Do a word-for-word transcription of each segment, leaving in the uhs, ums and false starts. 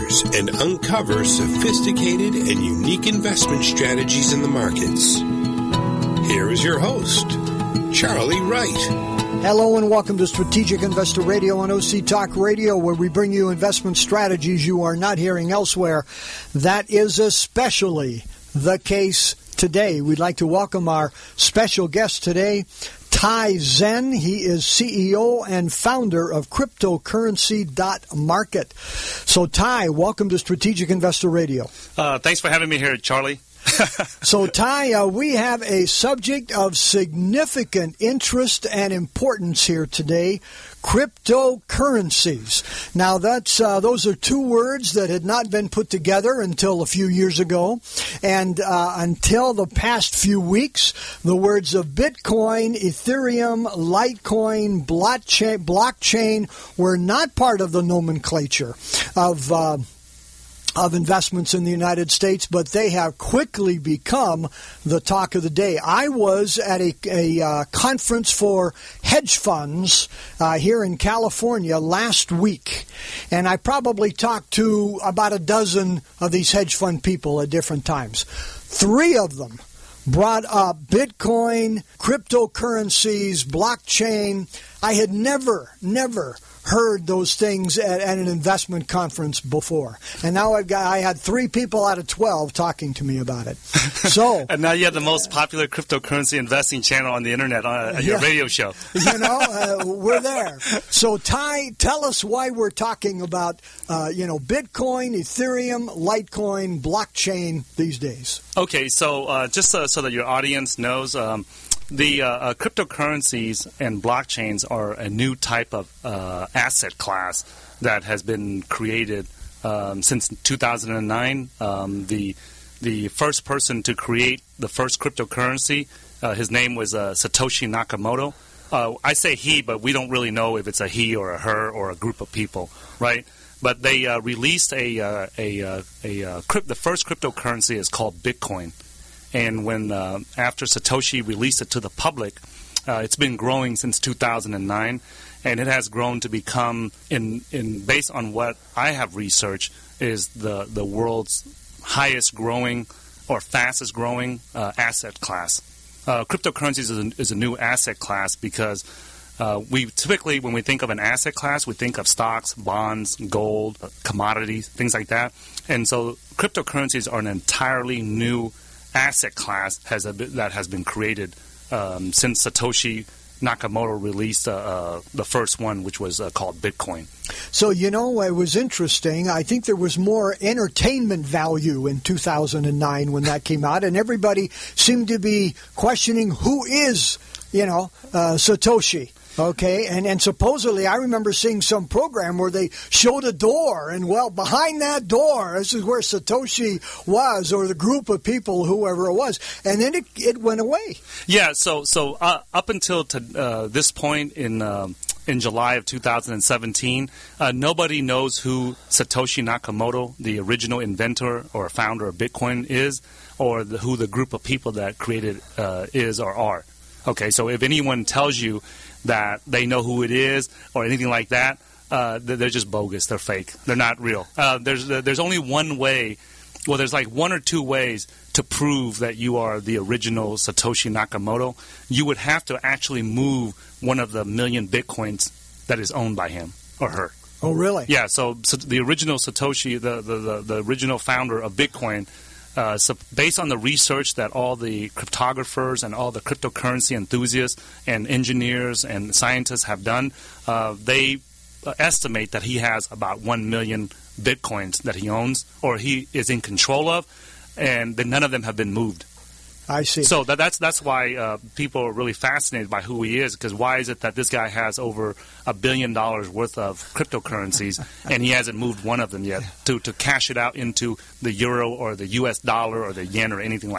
answers and uncover sophisticated and unique investment strategies in the markets. Here is your host, Charlie Wright. Hello and welcome to Strategic Investor Radio on O C Talk Radio, where we bring you investment strategies you are not hearing elsewhere. That is especially the case today. We'd like to welcome our special guest today, Tai Zen. He is C E O and founder of cryptocurrency dot market. So, Tai, welcome to Strategic Investor Radio. Uh, thanks for having me here, Charlie. So, Tai, uh, we have a subject of significant interest and importance here today, cryptocurrencies. Now, that's uh, those are two words that had not been put together until a few years ago. And uh, until the past few weeks, the words of Bitcoin, Ethereum, Litecoin, blockchain, blockchain were not part of the nomenclature of uh of investments in the United States, but they have quickly become the talk of the day. I was at a, a uh, conference for hedge funds uh, here in California last week, and I probably talked to about a dozen of these hedge fund people at different times. Three of them brought up Bitcoin, cryptocurrencies, blockchain. I had never, never heard those things at, at an investment conference before, and now I've got I had three people out of twelve talking to me about it. So, and now you have the most popular cryptocurrency investing channel on the internet on uh, your yeah, radio show. You know, uh, we're there. So, Tai, tell us why we're talking about uh, you know Bitcoin, Ethereum, Litecoin, blockchain these days. Okay, so uh, just uh, so that your audience knows. Um, The uh, uh, cryptocurrencies and blockchains are a new type of uh, asset class that has been created um, since two thousand nine. Um, the the first person to create the first cryptocurrency, uh, his name was uh, Satoshi Nakamoto. Uh, I say he, but we don't really know if it's a he or a her or a group of people, right? But they uh, released a uh, a a, a, a crypt- the first cryptocurrency is called Bitcoin. And when uh, after Satoshi released it to the public, uh, it's been growing since two thousand nine, and it has grown to become, in in based on what I have researched, is the, the world's highest growing or fastest growing uh, asset class. Uh, cryptocurrencies is a, is a new asset class because uh, we typically, when we think of an asset class, we think of stocks, bonds, gold, commodities, things like that. And so cryptocurrencies are an entirely new asset class has a, that has been created um, since Satoshi Nakamoto released uh, uh, the first one, which was uh, called Bitcoin. So, you know, it was interesting. I think there was more entertainment value in two thousand nine when that came out, and everybody seemed to be questioning who is, you know, uh, Satoshi. Okay, and, and supposedly I remember seeing some program where they showed a door, and, well, behind that door, this is where Satoshi was, or the group of people, whoever it was, and then it, it went away. Yeah, so so uh, up until to, uh, this point in uh, in July of two thousand seventeen, uh, nobody knows who Satoshi Nakamoto, the original inventor or founder of Bitcoin, is, or the, who the group of people that created uh, is or are. Okay, so if anyone tells you that they know who it is or anything like that, uh, they're just bogus. They're fake. They're not real. Uh, there's there's only one way. Well, there's like one or two ways to prove that you are the original Satoshi Nakamoto. You would have to actually move one of the million Bitcoins that is owned by him or her. Oh, really? Yeah, so, so the original Satoshi, the, the, the, the original founder of Bitcoin, Uh, so based on the research that all the cryptographers and all the cryptocurrency enthusiasts and engineers and scientists have done, uh, they uh, estimate that he has about one million Bitcoins that he owns or he is in control of, and that none of them have been moved. I see. So that, that's that's why uh, people are really fascinated by who he is, because why is it that this guy has over a billion dollars worth of cryptocurrencies and he hasn't moved one of them yet to, to cash it out into the euro or the U S dollar or the yen or anything like that?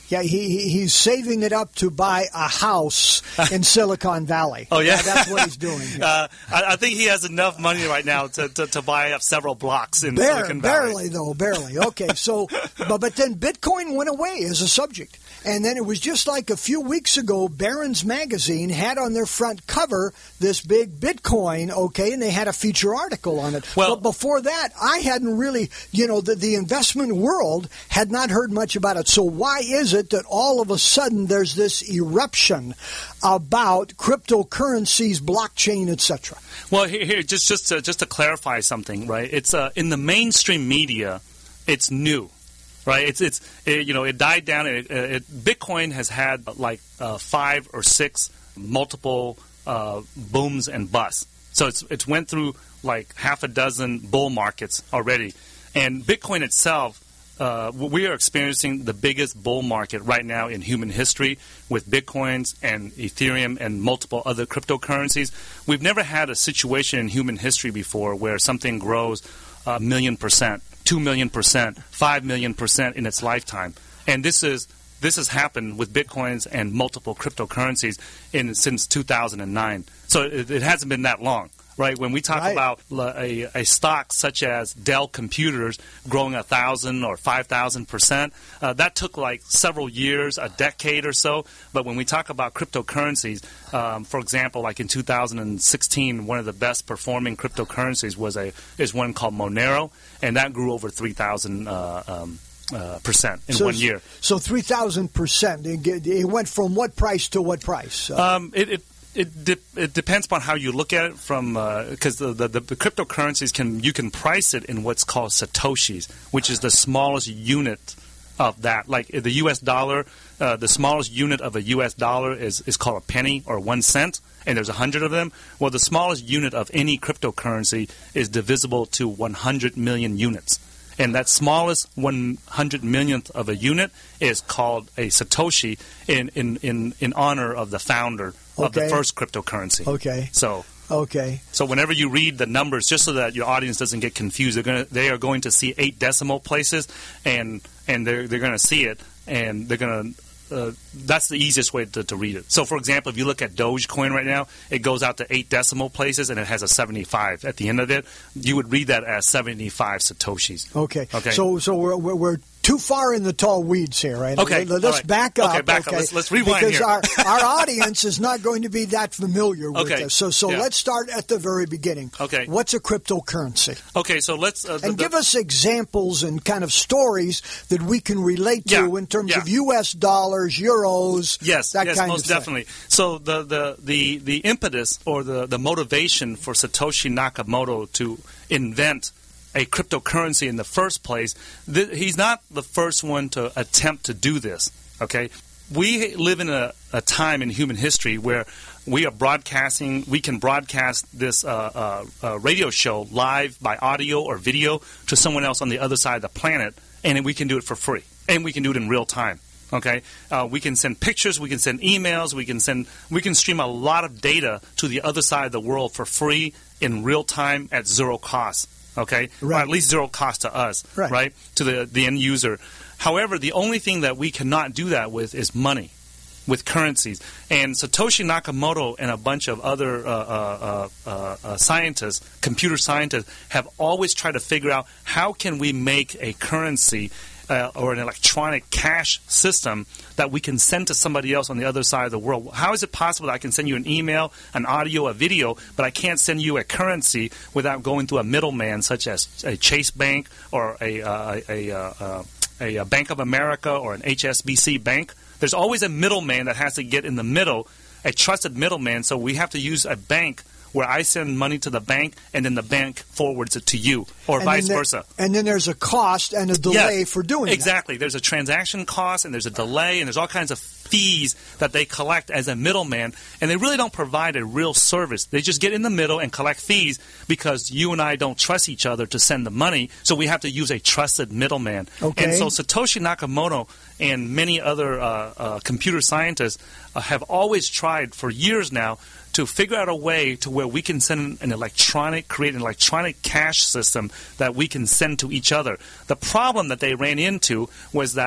Yeah, he, he he's saving it up to buy a house in Silicon Valley. Oh, yeah? yeah that's what he's doing. uh, I, I think he has enough money right now to, to, to buy up several blocks in Bare, Silicon Valley. Barely, though, barely. Okay, so, but, but then Bitcoin went away as a subject. And then it was just like a few weeks ago, Barron's Magazine had on their front cover this big Bitcoin, okay, and they had a feature article on it. Well, but before that, I hadn't really, you know, the, the investment world had not heard much about it. So why is it that all of a sudden there's this eruption about cryptocurrencies, blockchain, et cetera? Well, here, here just just to, just to clarify something, right? It's uh, in the mainstream media, it's new. Right, it's it's it, you know it died down. It, it, Bitcoin has had like uh, five or six multiple uh, booms and busts. So it's it's went through like half a dozen bull markets already, and Bitcoin itself, uh, we are experiencing the biggest bull market right now in human history with Bitcoins and Ethereum and multiple other cryptocurrencies. We've never had a situation in human history before where something grows a million percent. Two million percent, five million percent in its lifetime, and this is this has happened with bitcoins and multiple cryptocurrencies in since two thousand nine. So it, it hasn't been that long, right? When we talk right. about a, a stock such as Dell Computers growing a thousand or five thousand percent, uh, that took like several years, a decade or so. But when we talk about cryptocurrencies, um, for example, like in two thousand sixteen, one of the best performing cryptocurrencies was a is one called Monero. And that grew over three thousand uh, um, uh, percent in so, one year. So three thousand percent. It went from what price to what price? Uh, Um, it it it, de- it depends upon how you look at it. From because uh, the, the the cryptocurrencies can you can price it in what's called satoshis, which is the smallest unit of that. Like the U S dollar, uh, the smallest unit of a U S dollar is is called a penny or one cent. And there's a hundred of them. Well, the smallest unit of any cryptocurrency is divisible to one hundred million units. And that smallest one hundred millionth of a unit is called a Satoshi in, in, in, in honor of the founder of okay. the first cryptocurrency. Okay. So okay. So whenever you read the numbers, just so that your audience doesn't get confused, they're gonna they are going to see eight decimal places, and and they're they're going to see it, and they're going to. Uh, that's the easiest way to, to read it. So, for example, if you look at Dogecoin right now, it goes out to eight decimal places and it has a seventy-five at the end of it. You would read that as seventy-five Satoshis. Okay. Okay. So, so we're, we're, we're too far in the tall weeds here, right? Okay. Let's right. back up. Okay, back okay? up. Let's, let's rewind because here. Because our, our audience is not going to be that familiar with okay. this. So, so yeah. let's start at the very beginning. Okay. What's a cryptocurrency? Okay, so let's... Uh, the, and the, give us examples and kind of stories that we can relate to yeah, in terms yeah. of U S dollars, euros, yes, that yes, kind most of thing. definitely. So the, the, the, the impetus or the, the motivation for Satoshi Nakamoto to invent a cryptocurrency in the first place, th- he's not the first one to attempt to do this, okay? We live in a, a time in human history where we are broadcasting, we can broadcast this uh, uh, uh, radio show live by audio or video to someone else on the other side of the planet, and we can do it for free, and we can do it in real time. Okay, uh, we can send pictures, we can send emails, we can send, we can stream a lot of data to the other side of the world for free in real time at zero cost. Okay, right. Or at least zero cost to us, right, right? To the the end user. However, the only thing that we cannot do that with is money, with currencies. And Satoshi Nakamoto and a bunch of other uh, uh, uh, uh, scientists, computer scientists, have always tried to figure out how can we make a currency Uh, or an electronic cash system that we can send to somebody else on the other side of the world. How is it possible that I can send you an email, an audio, a video, but I can't send you a currency without going through a middleman such as a Chase Bank or a, uh, a, uh, a, a Bank of America or an H S B C bank? There's always a middleman that has to get in the middle, a trusted middleman, so we have to use a bank where I send money to the bank and then the bank forwards it to you, or and vice there, versa. And then there's a cost and a delay yes, for doing exactly. that. There's a transaction cost and there's a delay and there's all kinds of fees that they collect as a middleman, and they really don't provide a real service. They just get in the middle and collect fees because you and I don't trust each other to send the money, so we have to use a trusted middleman. Okay. And so Satoshi Nakamoto and many other uh, uh, computer scientists uh, have always tried for years now to figure out a way to where we can send an electronic, create an electronic cash system that we can send to each other. The problem that they ran into was that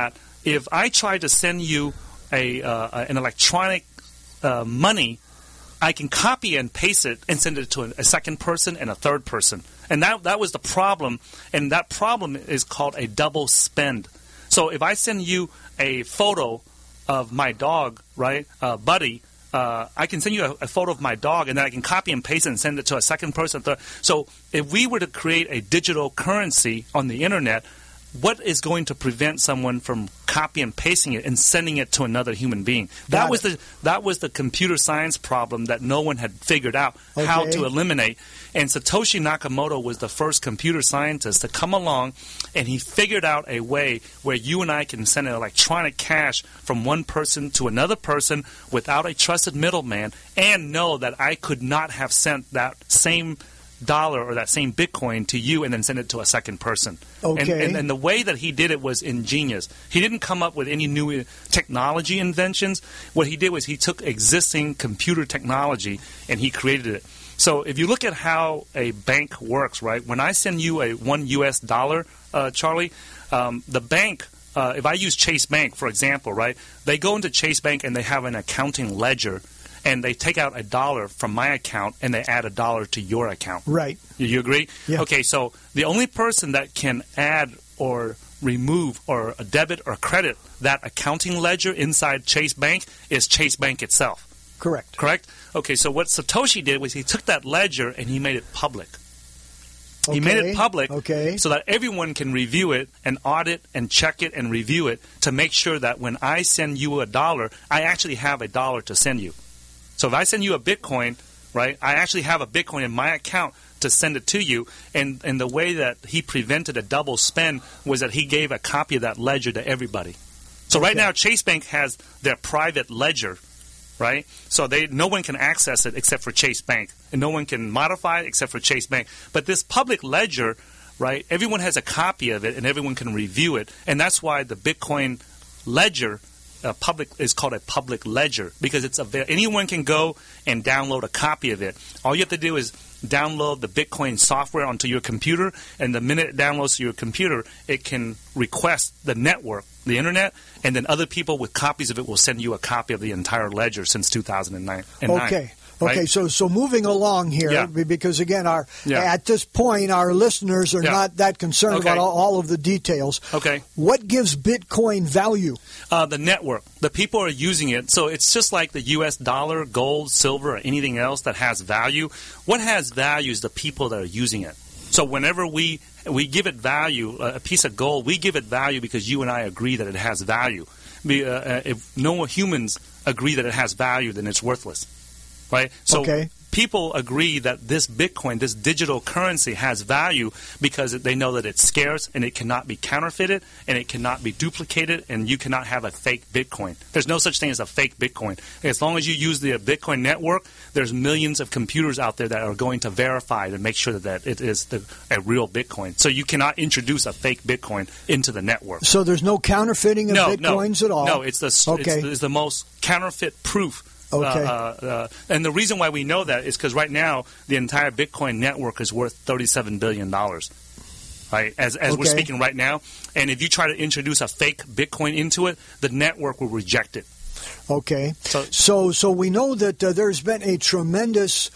if I try to send you a uh, an electronic uh, money, I can copy and paste it and send it to a, a second person and a third person. And that that was the problem. And that problem is called a double spend. So if I send you a photo of my dog, right, uh, Buddy, uh, I can send you a, a photo of my dog, and then I can copy and paste it and send it to a second person. Third. So if we were to create a digital currency on the Internet, what is going to prevent someone from copy and pasting it and sending it to another human being? That Got was it. the that was the computer science problem that no one had figured out how Okay. to eliminate. And Satoshi Nakamoto was the first computer scientist to come along, and he figured out a way where you and I can send an electronic cash from one person to another person without a trusted middleman, and know that I could not have sent that same dollar or that same Bitcoin to you and then send it to a second person. Okay. And, and, and the way that he did it was ingenious. He didn't come up with any new technology inventions. What he did was he took existing computer technology and he created it. So if you look at how a bank works, right, when I send you a one U S dollar, uh, Charlie, um, the bank, uh, if I use Chase Bank, for example, right, they go into Chase Bank and they have an accounting ledger, and they take out a dollar from my account and they add a dollar to your account. Right. You, you agree? Yeah. Okay, so the only person that can add or remove or debit or credit that accounting ledger inside Chase Bank is Chase Bank itself. Correct. Correct? Okay, so what Satoshi did was he took that ledger and he made it public. Okay. He made it public Okay. so that everyone can review it and audit and check it and review it to make sure that when I send you a dollar, I actually have a dollar to send you. So if I send you a Bitcoin, right, I actually have a Bitcoin in my account to send it to you. And, and the way that he prevented a double spend was that he gave a copy of that ledger to everybody. So right Okay. now, Chase Bank has their private ledger, right? So they no one can access it except for Chase Bank. And no one can modify it except for Chase Bank. But this public ledger, right, everyone has a copy of it and everyone can review it. And that's why the Bitcoin ledger Uh, public is called a public ledger, because it's avail- anyone can go and download a copy of it. All you have to do is download the Bitcoin software onto your computer, and the minute it downloads to your computer, it can request the network, the internet, and then other people with copies of it will send you a copy of the entire ledger since two thousand nine. Okay. Right? Okay, so so moving along here, Yeah. because again, our Yeah. at this point, our listeners are Yeah. not that concerned Okay. about all, all of the details. Okay. What gives Bitcoin value? Uh, the network. The people are using it. So it's just like the U S dollar, gold, silver, or anything else that has value. What has value is the people that are using it. So whenever we we give it value, a piece of gold, we give it value because you and I agree that it has value. Be- uh, if no humans agree that it has value, then it's worthless. Right? So Okay. people agree that this Bitcoin, this digital currency, has value because they know that it's scarce and it cannot be counterfeited and it cannot be duplicated, and you cannot have a fake Bitcoin. There's no such thing as a fake Bitcoin. As long as you use the Bitcoin network, there's millions of computers out there that are going to verify to make sure that it is the, a real Bitcoin. So you cannot introduce a fake Bitcoin into the network. So there's no counterfeiting of No, Bitcoins no, at all? no. It's the Okay. it's, it's the most counterfeit proof. Okay. Uh, uh, and the reason why we know that is because right now the entire Bitcoin network is worth thirty-seven billion dollars. Right, as as we're Okay. speaking right now, and if you try to introduce a fake Bitcoin into it, the network will reject it. Okay. So- So, so we know that uh, there's been a tremendous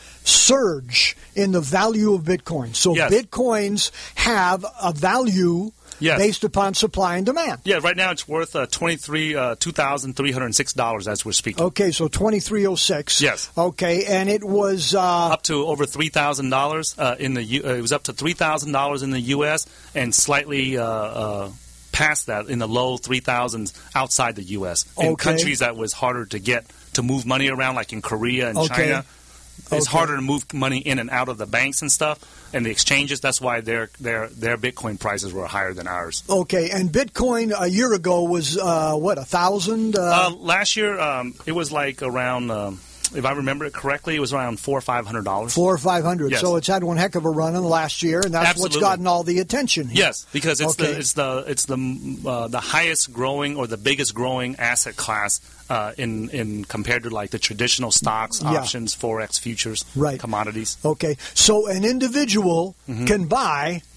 surge in the value of Bitcoin. So Yes. Bitcoins have a value Yes. based upon supply and demand. Yeah, right now it's worth uh, twenty-three uh, two thousand three hundred six dollars as we're speaking. Okay, so twenty-three oh six. Yes. Okay, and it was uh, Up to over three thousand dollars uh, in the U- uh, it was up to three thousand dollars in the U S and slightly uh, uh, past that in the low three thousands outside the U S in Okay. countries that was harder to get to move money around, like in Korea and Okay. China. It's Okay. harder to move money in and out of the banks and stuff and the exchanges. That's why their their their Bitcoin prices were higher than ours. okay, and Bitcoin a year ago was uh, what a thousand. Uh, Uh, last year, um, it was like around, um, if I remember it correctly, it was around four or five hundred dollars. Four or five hundred. Yes. So it's had one heck of a run in the last year, and that's Absolutely. what's gotten all the attention here. Yes, because it's Okay. the it's the it's the uh, the highest growing or the biggest growing asset class uh, in in compared to like the traditional stocks, Yeah. options, forex, futures, Right. commodities. Okay, so an individual Mm-hmm. can buy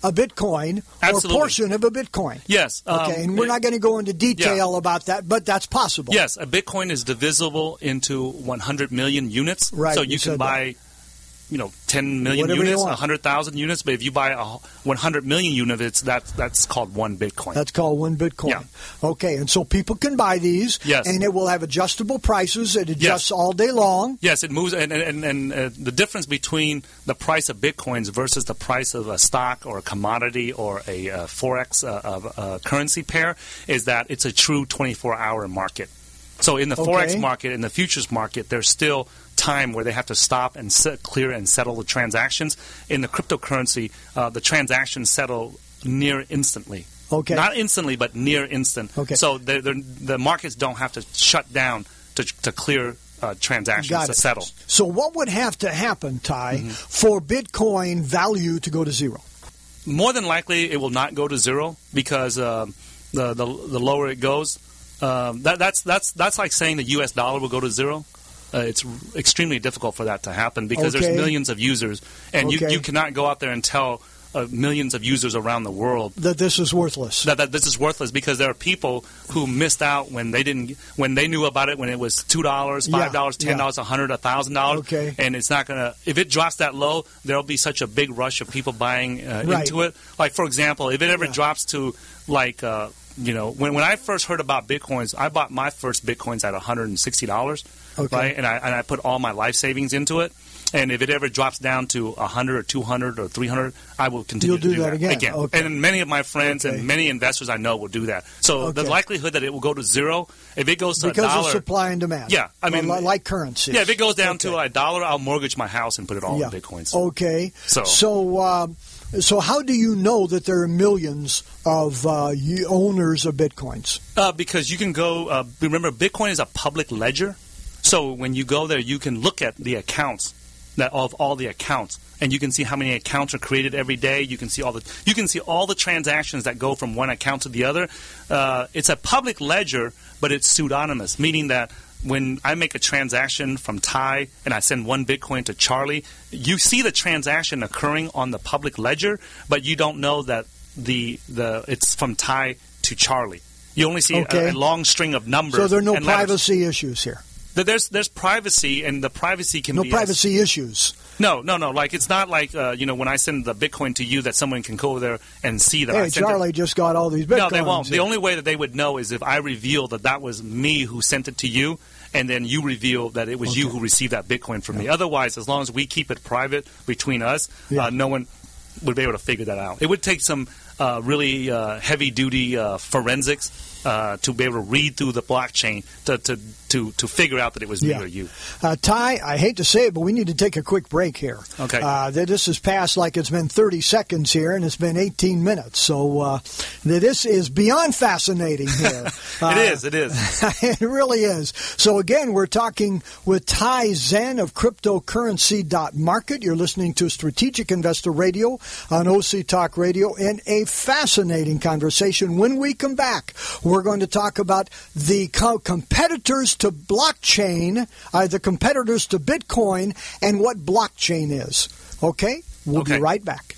a Bitcoin Absolutely. or portion of a Bitcoin. Yes. Okay, um, and we're it, not going to go into detail yeah. about that, but that's possible. Yes, a Bitcoin is divisible into one hundred million units. Right, So you you can said buy, you know, ten million Whatever you units, want. one hundred thousand units. But if you buy a one hundred million units, that's that's called one Bitcoin. That's called one Bitcoin. Yeah. Okay, and so people can buy these, Yes. and it will have adjustable prices. It adjusts Yes. all day long. Yes, it moves, and and, and uh, the difference between the price of bitcoins versus the price of a stock or a commodity or a uh, forex uh, uh, uh, currency pair is that it's a true twenty-four hour market. So in the Okay. forex market, in the futures market, there's still time where they have to stop and set, clear and settle the transactions. In the cryptocurrency, uh, the transactions settle near instantly. Okay. Not instantly, but near instant. Okay. So they're, they're, the markets don't have to shut down to, to clear uh, transactions Got to it. settle. So what would have to happen, Ty, Mm-hmm. for Bitcoin value to go to zero? More than likely, it will not go to zero because uh, the, the the lower it goes, um, that, that's that's that's like saying the U S dollar will go to zero. Uh, it's r- extremely difficult for that to happen because Okay. there's millions of users, and Okay. you, you cannot go out there and tell uh, millions of users around the world That this is worthless. that, that this is worthless because there are people who missed out when they didn't when they knew about it when it was two dollars, five dollars, Yeah, ten dollars, a hundred, a thousand dollars. Okay. And it's not gonna if it drops that low, there'll be such a big rush of people buying uh, Right. into it. Like for example, if it ever Yeah. drops to like uh, you know when when I first heard about bitcoins, I bought my first bitcoins at a hundred and sixty dollars, Okay. right? And I and I put all my life savings into it. And if it ever drops down to one hundred or two hundred or three hundred, I will continue You'll to do do that again. Okay. And many of my friends Okay. and many investors I know will do that. So Okay. the likelihood that it will go to zero, if it goes to Because a dollar, of supply and demand. Yeah, I mean- Li- like currencies. yeah, if it goes down Okay. to a dollar, I'll mortgage my house and put it all Yeah. in bitcoins. Okay. So- so, uh, so how do you know that there are millions of uh, y- owners of Bitcoins? Uh, because you can go. Uh, remember, Bitcoin is a public ledger, so when you go there, you can look at the accounts that of all the accounts, and you can see how many accounts are created every day. You can see all the you can see all the transactions that go from one account to the other. Uh, it's a public ledger, but it's pseudonymous, meaning that when I make a transaction from Ty and I send one Bitcoin to Charlie, you see the transaction occurring on the public ledger, but you don't know that the the it's from Ty to Charlie. You only see Okay. a, a long string of numbers. So there are no and letters. privacy issues here. There's there's privacy, and the privacy can No be privacy issues. no, no, no. Like it's not like uh, you know when I send the Bitcoin to you that someone can go there and see that I Hey, sent Charlie it. just got all these Bitcoins. No, they won't. The here. only way that they would know is if I reveal that that was me who sent it to you, and then you reveal that it was you Okay. who received that Bitcoin from me. Otherwise, as long as we keep it private between us, Yeah. uh, no one would be able to figure that out. It would take some uh, really uh, heavy-duty uh, forensics uh, to be able to read through the blockchain to to to, to figure out that it was me Yeah. or you. Uh, Ty, I hate to say it, but we need to take a quick break here. Okay. Uh, th- this has passed like it's been thirty seconds here, and it's been eighteen minutes. So uh, th- this is beyond fascinating here. Uh, it is. It is. It really is. So again, we're talking with Ty Zen of cryptocurrency dot market. You're listening to Strategic Investor Radio on O C Talk Radio, and a fascinating conversation. When we come back, we're going to talk about the co- competitors to blockchain, uh, the competitors to Bitcoin, and what blockchain is. Okay? We'll Okay. be right back.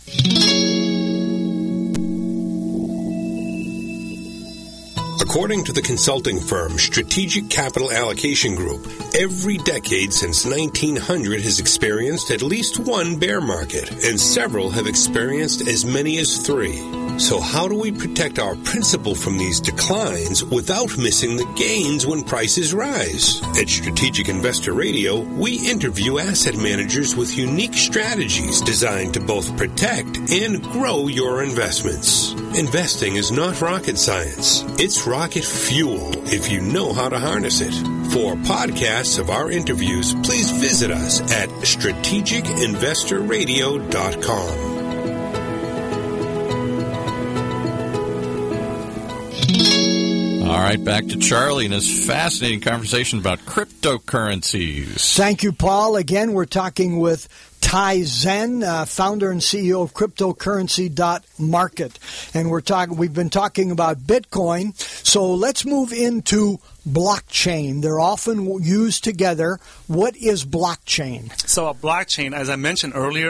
According to the consulting firm Strategic Capital Allocation Group, every decade since nineteen hundred has experienced at least one bear market, and several have experienced as many as three. So how do we protect our principal from these declines without missing the gains when prices rise? At Strategic Investor Radio, we interview asset managers with unique strategies designed to both protect and grow your investments. Investing is not rocket science. It's rocket fuel if you know how to harness it. For podcasts of our interviews, please visit us at strategic investor radio dot com. All right, back to Charlie and his fascinating conversation about cryptocurrencies. Thank you, Paul. Again, we're talking with Ty Zen, uh, founder and C E O of cryptocurrency dot market. And we're talking we've been talking about Bitcoin. So let's move into blockchain. They're often used together. What is blockchain? So a blockchain, as I mentioned earlier,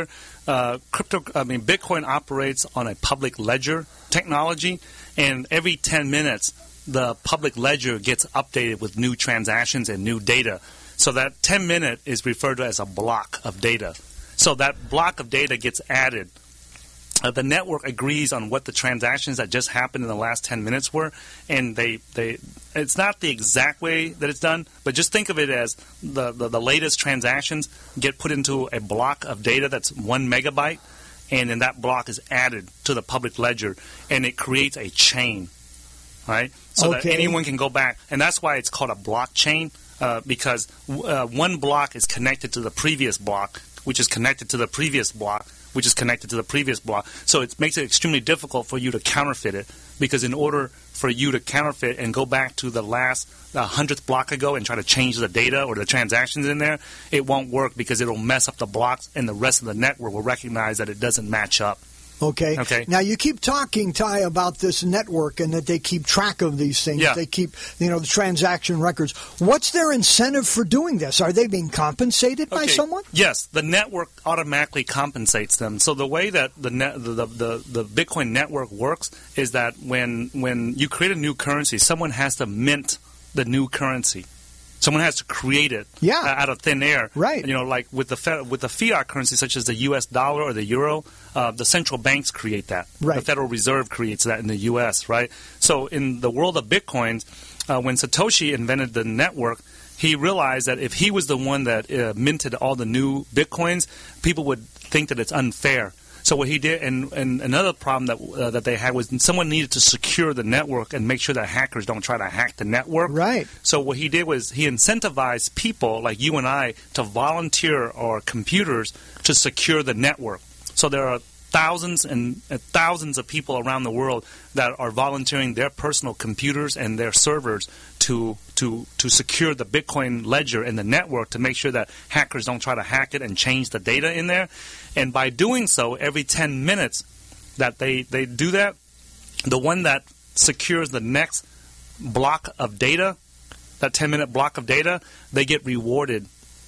uh, crypto, I mean, Bitcoin operates on a public ledger technology, and every ten minutes, the public ledger gets updated with new transactions and new data. So that ten minute is referred to as a block of data. So that block of data gets added. Uh, the network agrees on what the transactions that just happened in the last ten minutes were, and they, they it's not the exact way that it's done, but just think of it as the, the, the latest transactions get put into a block of data that's one megabyte, and then that block is added to the public ledger, and it creates a chain, right? So okay. that anyone can go back, and that's why it's called a blockchain, uh, because uh, one block is connected to the previous block, which is connected to the previous block, which is connected to the previous block. So it makes it extremely difficult for you to counterfeit it, because in order for you to counterfeit and go back to the last the hundredth block ago and try to change the data or the transactions in there, it won't work because it'll mess up the blocks, and the rest of the network will recognize that it doesn't match up. Okay. Okay. Now, you keep talking, Ty, about this network and that they keep track of these things. Yeah. They keep, you know, the transaction records. What's their incentive for doing this? Are they being compensated by Okay. someone? Yes, the network automatically compensates them. So the way that the, net, the, the the Bitcoin network works is that when when you create a new currency, someone has to mint the new currency. Someone has to create it Yeah. uh, out of thin air. Right. You know, like with the fe- with the fiat currency, such as the U S dollar or the euro, uh, the central banks create that. Right. The Federal Reserve creates that in the U S, right? So in the world of Bitcoins, uh, when Satoshi invented the network, he realized that if he was the one that uh, minted all the new Bitcoins, people would think that it's unfair. So what he did, and, and another problem that uh, that they had was someone needed to secure the network and make sure that hackers don't try to hack the network. Right. So what he did was he incentivized people like you and I to volunteer our computers to secure the network. So there are thousands and uh, thousands of people around the world that are volunteering their personal computers and their servers to to to secure the Bitcoin ledger and the network to make sure that hackers don't try to hack it and change the data in there. And by doing so, every ten minutes that they, they do that, the one that secures the next block of data, that ten-minute block of data, they get rewarded.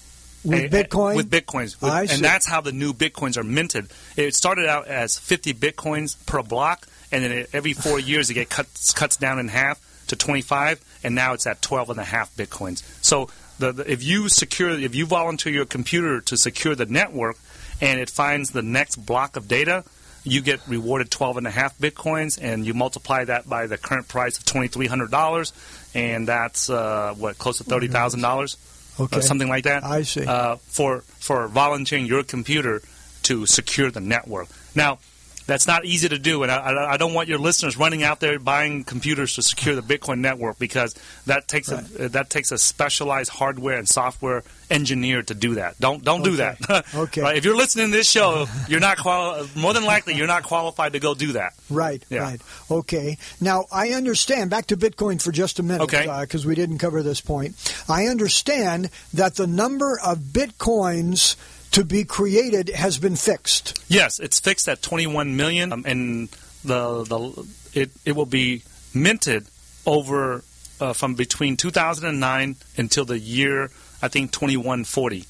With a- a- Bitcoin? With Bitcoins. With- I see. and that's how the new Bitcoins are minted. It started out as fifty Bitcoins per block, and then it, every four years it get cut, cuts down in half to twenty-five, and now it's at twelve and a half Bitcoins. So the, the, if you secure, if you volunteer your computer to secure the network, and it finds the next block of data, you get rewarded twelve and a half Bitcoins, and you multiply that by the current price of twenty-three hundred dollars, and that's, uh, what, close to thirty thousand dollars? Okay. Or something like that. I see. Uh, for, for volunteering your computer to secure the network. Now, that's not easy to do, and I, I don't want your listeners running out there buying computers to secure the Bitcoin network, because that takes Right. a that takes a specialized hardware and software engineer to do that. Don't don't do Okay. that. Okay. Right? If you're listening to this show, you're not quali- more than likely you're not qualified to go do that. Right, Yeah. right. Okay. Now, I understand, back to Bitcoin for just a minute, Okay. because we didn't cover this point. I understand that the number of Bitcoins to be created has been fixed. Yes, it's fixed at twenty-one million, um, and the the it it will be minted over uh, from between two thousand nine until the year, I think, twenty-one forty.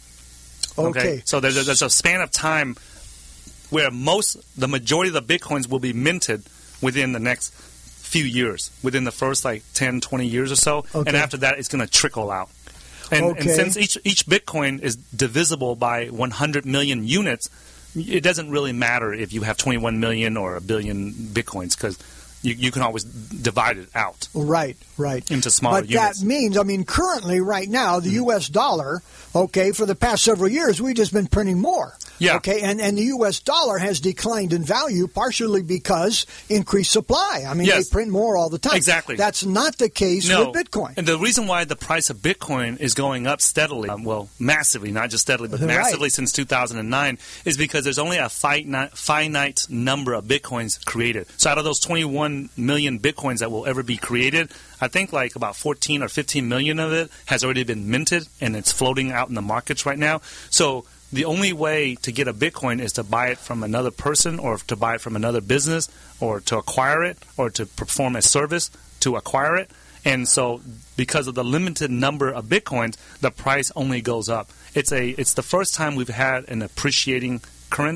Okay. So there's a, there's a span of time where most the majority of the Bitcoins will be minted within the next few years, within the first like ten, twenty years or so, Okay. and after that it's going to trickle out. And, Okay. and since each each Bitcoin is divisible by one hundred million units, it doesn't really matter if you have twenty-one million or a billion Bitcoins, because you, you can always divide it out Right, right. into smaller But units. that means, I mean, currently, right now, the U S dollar, okay, for the past several years, we've just been printing more. Yeah. Okay, and, and the U S dollar has declined in value partially because increased supply. I mean, Yes. they print more all the time. Exactly. That's not the case No. with Bitcoin. And the reason why the price of Bitcoin is going up steadily, um, well, massively, not just steadily, but Right. massively since two thousand nine, is because there's only a finite, finite number of Bitcoins created. So out of those twenty-one million Bitcoins that will ever be created, I think like about fourteen or fifteen million of it has already been minted, and it's floating out in the markets right now. So the only way to get a Bitcoin is to buy it from another person, or to buy it from another business, or to acquire it, or to perform a service to acquire it. And so because of the limited number of Bitcoins, the price only goes up. It's a it's the first time we've had an appreciating currency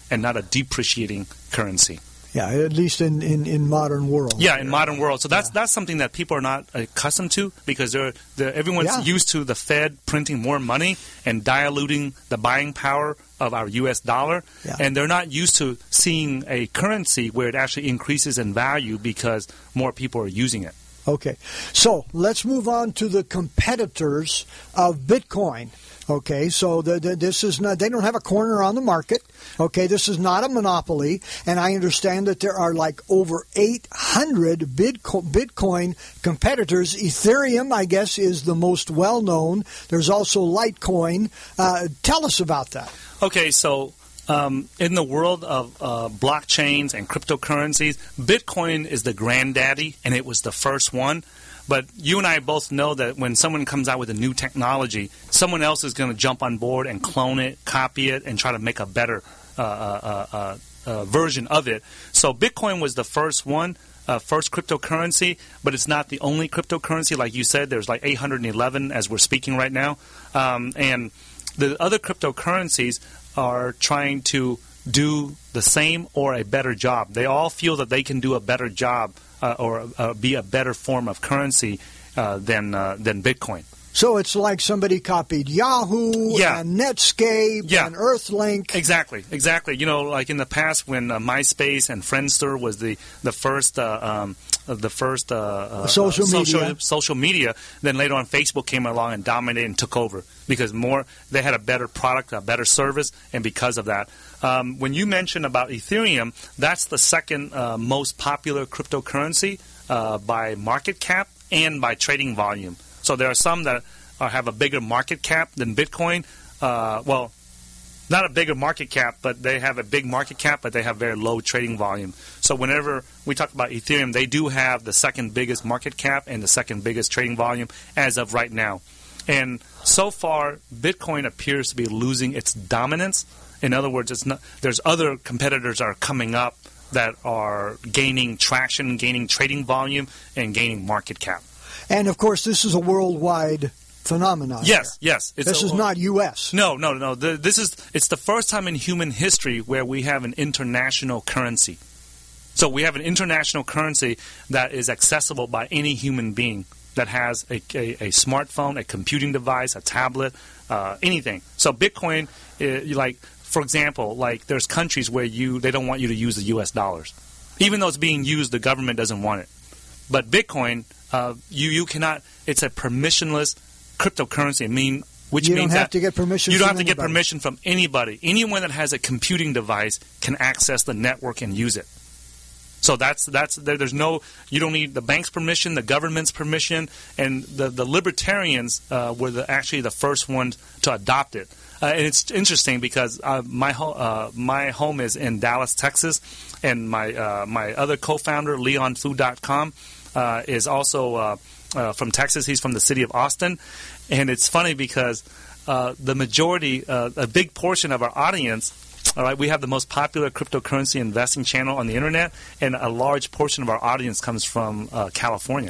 and not a depreciating currency. Yeah, at least in, in, in modern world. Yeah, in modern world. So that's yeah. that's something that people are not accustomed to because they're, they're everyone's yeah. used to the Fed printing more money and diluting the buying power of our U S dollar, yeah. and they're not used to seeing a currency where it actually increases in value because more people are using it. Okay, so let's move on to the competitors of Bitcoin. Okay, so the, the, this is not, they don't have a corner on the market. Okay, this is not a monopoly, and I understand that there are like over eight hundred Bitcoin, Bitcoin competitors. Ethereum, I guess, is the most well-known. There's also Litecoin. Uh, tell us about that. Okay, so um, in the world of uh, blockchains and cryptocurrencies, Bitcoin is the granddaddy, and it was the first one. But you and I both know that when someone comes out with a new technology, someone else is going to jump on board and clone it, copy it, and try to make a better uh, uh, uh, uh, version of it. So Bitcoin was the first one, uh, first cryptocurrency, but it's not the only cryptocurrency. Like you said, there's like eight hundred eleven as we're speaking right now. Um, and the other cryptocurrencies are trying to do the same or a better job. They all feel that they can do a better job Uh, or uh, be a better form of currency uh, than uh, than Bitcoin. So it's like somebody copied Yahoo yeah. and Netscape yeah. and Earthlink. Exactly, exactly. You know, like in the past when uh, MySpace and Friendster was the the first uh, um, the first uh, uh, social uh, media, social, social media. Then later on, Facebook came along and dominated and took over because more they had a better product, a better service, and because of that. Um, when you mentioned about Ethereum, that's the second uh, most popular cryptocurrency uh, by market cap and by trading volume. So there are some that uh, have a bigger market cap than Bitcoin. Uh, well, not a bigger market cap, but they have a big market cap, but they have very low trading volume. So whenever we talk about Ethereum, they do have the second biggest market cap and the second biggest trading volume as of right now. And so far, Bitcoin appears to be losing its dominance. In other words, it's not, there's other competitors that are coming up that are gaining traction, gaining trading volume, and gaining market cap. And, of course, this is a worldwide phenomenon. Yes, here. yes. It's this a, is not U S No, no, no. The, this is it's the first time in human history where we have an international currency. So we have an international currency that is accessible by any human being that has a, a, a smartphone, a computing device, a tablet, uh, anything. So Bitcoin, uh, like... For example, like there's countries where you they don't want you to use the U S dollars. Even though it's being used, the government doesn't want it. But Bitcoin, uh, you, you cannot, it's a permissionless cryptocurrency. I mean, which you means don't have that to get permission you don't from have to anybody. get permission from anybody. Anyone that has a computing device can access the network and use it. So that's that's there, there's no you don't need the bank's permission, the government's permission, and the the libertarians uh, were the, actually the first ones to adopt it. Uh, and it's interesting because uh, my ho- uh, my home is in Dallas, Texas, and my uh, my other co-founder, Leon Fu dot com, uh, is also uh, uh, from Texas. He's from the city of Austin, and it's funny because uh, the majority, uh, a big portion of our audience. All right, we have the most popular cryptocurrency investing channel on the internet, and a large portion of our audience comes from uh, California.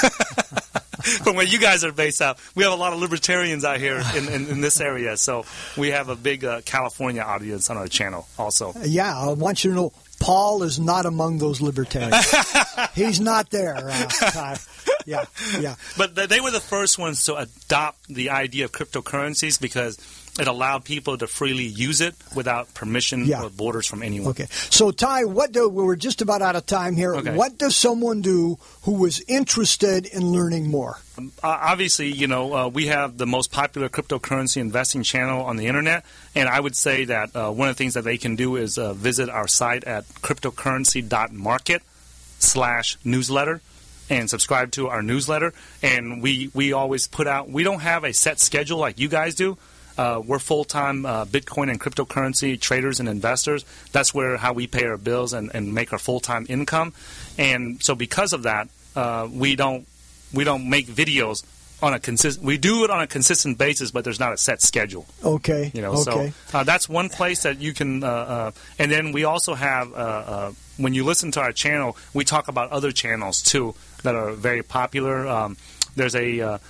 From where you guys are based out. We have a lot of libertarians out here in, in, in this area, so we have a big uh, California audience on our channel also. Yeah, I want you to know, Paul is not among those libertarians. He's not there. Uh, uh, yeah, yeah. But they were the first ones to adopt the idea of cryptocurrencies because it allowed people to freely use it without permission yeah. or borders from anyone. Okay. So, Ty, what do, we're just about out of time here. Okay. What does someone do who was interested in learning more? Um, obviously, you know, uh, we have the most popular cryptocurrency investing channel on the internet, and I would say that uh, one of the things that they can do is uh, visit our site at cryptocurrency.market slash newsletter. And subscribe to our newsletter. And we, we always put out, we don't have a set schedule like you guys do. Uh, we're full-time uh, Bitcoin and cryptocurrency traders and investors. That's where how we pay our bills and, and make our full-time income. And so because of that, uh, we don't we don't make videos on a consistent. We do it on a consistent basis, but there's not a set schedule. Okay. You know, okay. so uh, that's one place that you can. Uh, uh, and then we also have uh, uh, when you listen to our channel, we talk about other channels too that are very popular. Um, there's a uh,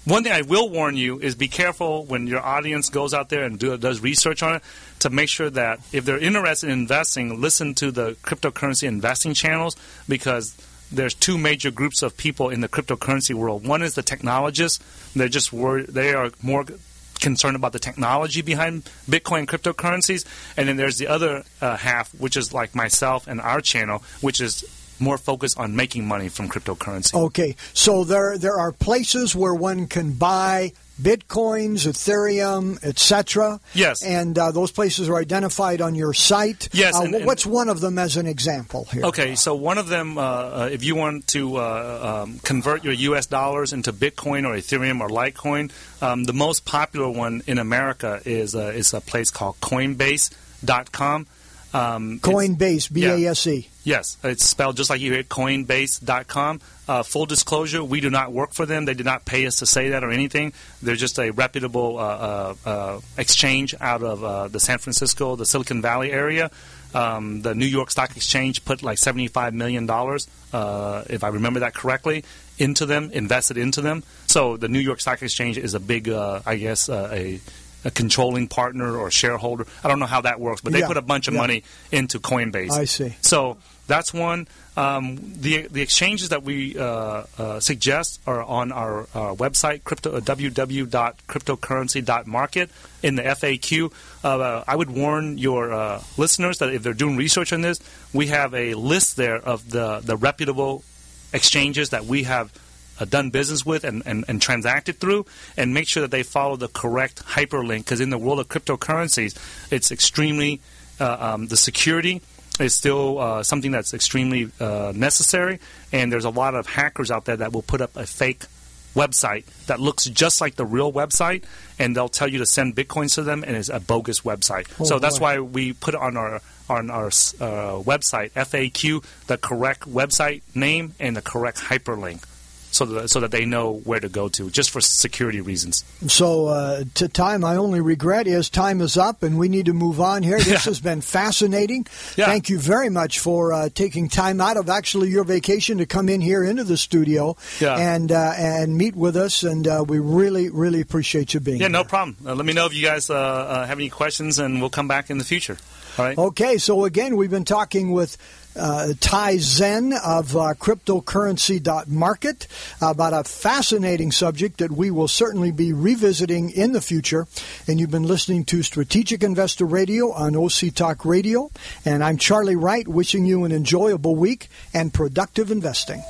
one thing I will warn you is be careful when your audience goes out there and do, does research on it to make sure that if they're interested in investing, listen to the cryptocurrency investing channels, because there's two major groups of people in the cryptocurrency world. One is the technologists. They're just worried, they are more concerned about the technology behind Bitcoin and cryptocurrencies. And then there's the other uh, half, which is like myself and our channel, which is more focused on making money from cryptocurrency. Okay, so there there are places where one can buy Bitcoins, Ethereum, et cetera. Yes. And uh, those places are identified on your site. Yes. Uh, and, and what's one of them as an example here? Okay, so one of them, uh, uh, if you want to uh, um, convert your U S dollars into Bitcoin or Ethereum or Litecoin, um, the most popular one in America is, uh, is a place called Coinbase dot com. Um, Coinbase, B A S E. Yeah. Yes, it's spelled just like you hear, Coinbase dot com. Uh, full disclosure, we do not work for them. They did not pay us to say that or anything. They're just a reputable uh, uh, uh, exchange out of uh, the San Francisco, the Silicon Valley area. Um, the New York Stock Exchange put like seventy-five million dollars, uh, if I remember that correctly, into them, invested into them. So the New York Stock Exchange is a big, uh, I guess, uh, a... a controlling partner or shareholder. I don't know how that works, but they yeah, put a bunch of yeah. money into Coinbase. I see. So that's one. Um, the the exchanges that we uh, uh, suggest are on our uh, website, crypto, uh, w w w dot cryptocurrency dot market. In the F A Q, uh, I would warn your uh, listeners that if they're doing research on this, we have a list there of the, the reputable exchanges that we have Uh, done business with and, and, and transacted through, and make sure that they follow the correct hyperlink, because in the world of cryptocurrencies, it's extremely, uh, um, the security is still uh, something that's extremely uh, necessary, and there's a lot of hackers out there that will put up a fake website that looks just like the real website, and they'll tell you to send Bitcoins to them, and it's a bogus website. Oh, so that's boy. why we put on our on our uh, website, F A Q, the correct website name and the correct hyperlink. So that, so that they know where to go to, just for security reasons. So, uh, to time, my only regret is time is up, and we need to move on here. This Yeah. has been fascinating. Yeah. Thank you very much for uh, taking time out of actually your vacation to come in here into the studio Yeah. and uh, and meet with us, and uh, we really, really appreciate you being Yeah, here. no problem. Uh, let me know if you guys uh, uh, have any questions, and we'll come back in the future. All right? Okay, so again, we've been talking with uh, Tai Zen of uh, cryptocurrency dot market about a fascinating subject that we will certainly be revisiting in the future. And you've been listening to Strategic Investor Radio on O C Talk Radio. And I'm Charlie Wright, wishing you an enjoyable week and productive investing.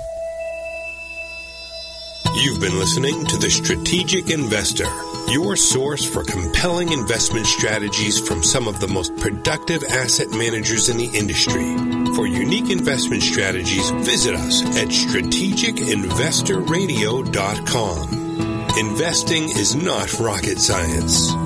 You've been listening to The Strategic Investor, your source for compelling investment strategies from some of the most productive asset managers in the industry. For unique investment strategies, visit us at strategic investor radio dot com. Investing is not rocket science.